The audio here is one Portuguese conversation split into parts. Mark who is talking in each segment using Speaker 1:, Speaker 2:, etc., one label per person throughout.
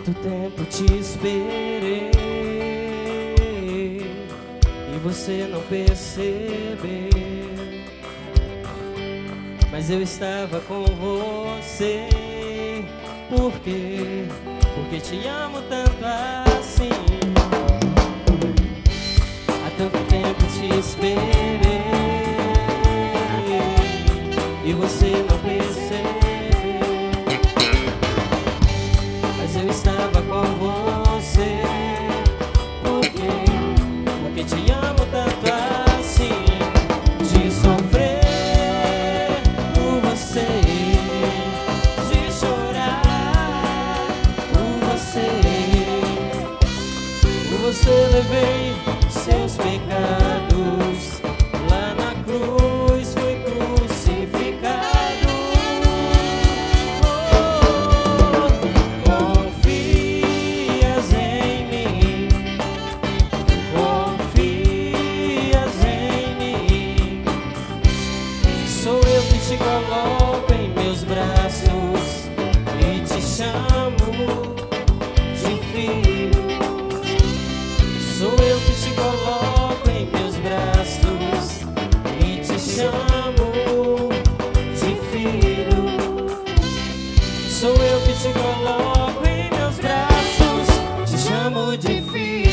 Speaker 1: tanto tempo te esperei e você não percebeu, mas eu estava com você. Por quê? Porque te amo tanto assim. Há tanto tempo te esperei e você não percebeu, mas eu estava com você. Por quê? Porque te amo tanto assim. De sofrer por você, de chorar por você. Por você levei seus pecados, lá na cruz fui crucificado. Confias em mim, confias em mim. Sou eu que te coloco em meus braços e te chamo de filho. Sou eu que te coloco em meus braços e te chamo de filho. Sou eu que te coloco em meus braços, te chamo de filho.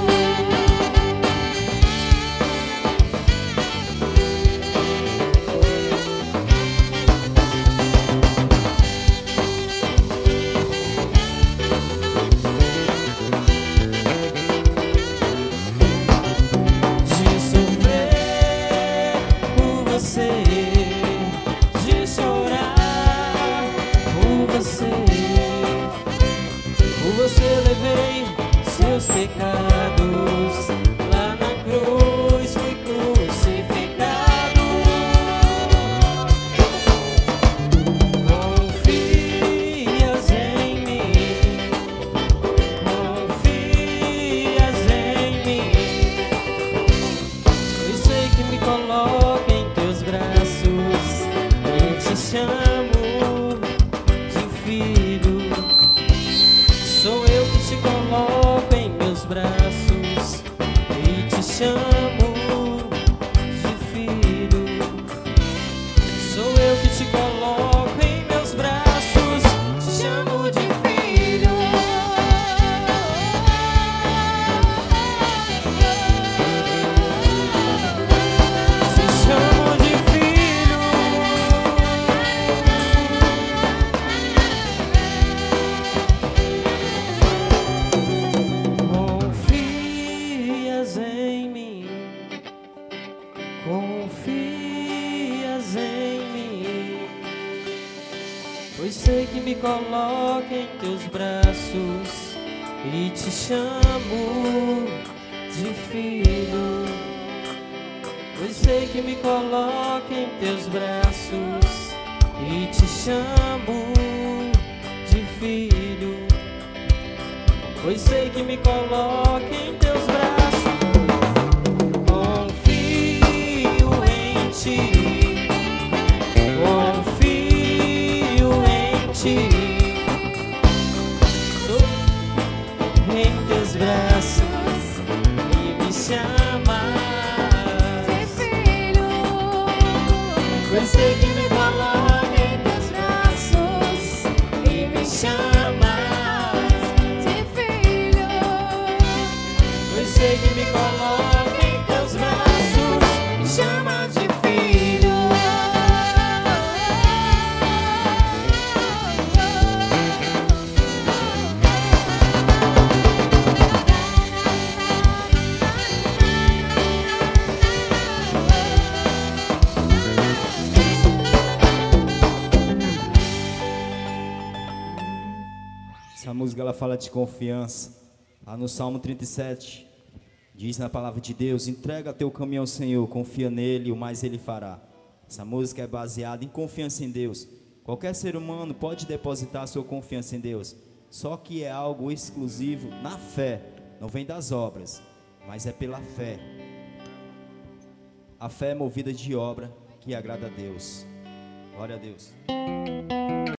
Speaker 1: De sofrer por você, de chorar por você. Por você levei seus pecados, lá na cruz fui crucificado. Confias em mim, confias em mim. Eu sei que me coloco em teus braços e te chamo de filho. Sou eu que te coloco em meus braços e te chamo de filho. Sou eu que te coloco em meus braços, te chamo de filho. Te chamo de filho. Confias em mim, confias em mim, pois sei que me coloco em teus braços e te chamo de filho. Pois sei que me coloco em teus braços e te chamo de filho. Pois sei que me coloco em teus braços. Confio em ti, confio em ti. Estou em teus braços e me chamas
Speaker 2: de filho.
Speaker 1: pois sei que me coloco em teus braços e me chamas
Speaker 2: De filho.
Speaker 1: pois sei que me coloco em teus braços, me chama de filho.
Speaker 3: Essa música ela fala de confiança. Lá no Salmo 37, diz na palavra de Deus: entrega teu caminho ao Senhor, confia nele, o mais ele fará. Essa música é baseada em confiança em Deus. Qualquer ser humano pode depositar sua confiança em Deus, só que é algo exclusivo na fé, não vem das obras, mas é pela fé. A fé é movida de obra que agrada a Deus. Glória a Deus.